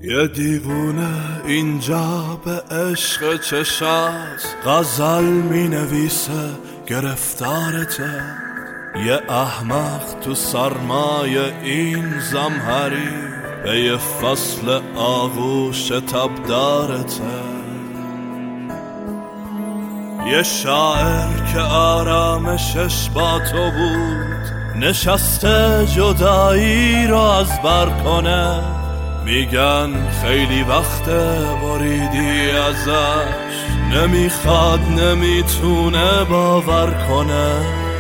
یه دیوونه اینجا به عشق چشاست، غزل می نویسه گرفتارته. یه احمق تو سرمای این زمهری به یه فصل آغوش تبدارته. یه شاعر که آرامشش با تو بود نشسته جدایی رو از بر کنه. میگن خیلی وقته بریدی ازش، نمیخواد نمیتونه باور کنه.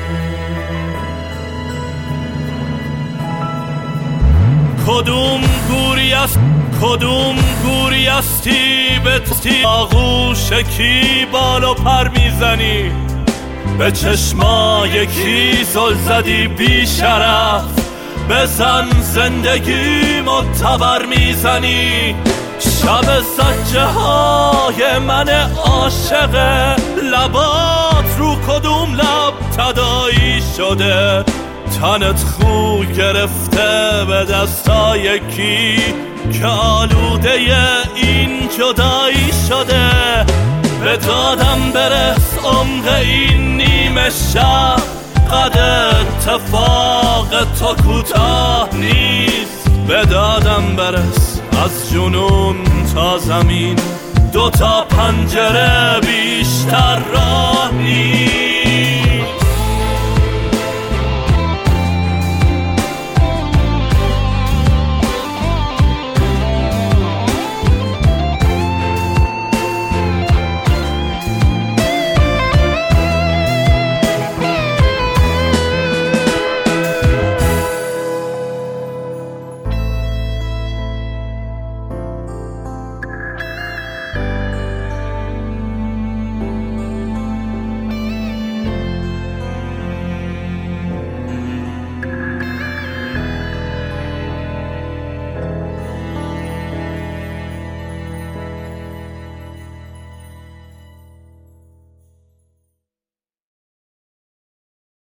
کدوم گوری استی به آغوش کی بال و پر میزنی؟ به چشمای کی زل زدی بی شرف؟ بزن زندگی معتبر میزنی. شب زجه های من عاشق، لبات رو کدوم لب تداعی شده؟ تنت خو گرفته به دستای کی که آلوده این جدایی شده؟ به دادم برس عمق این نیمه شب، قد اتفاق تو کوتاه نیست. به دادم برس از جنون تا زمین، 2 تا پنجره بیشتر راه نیست.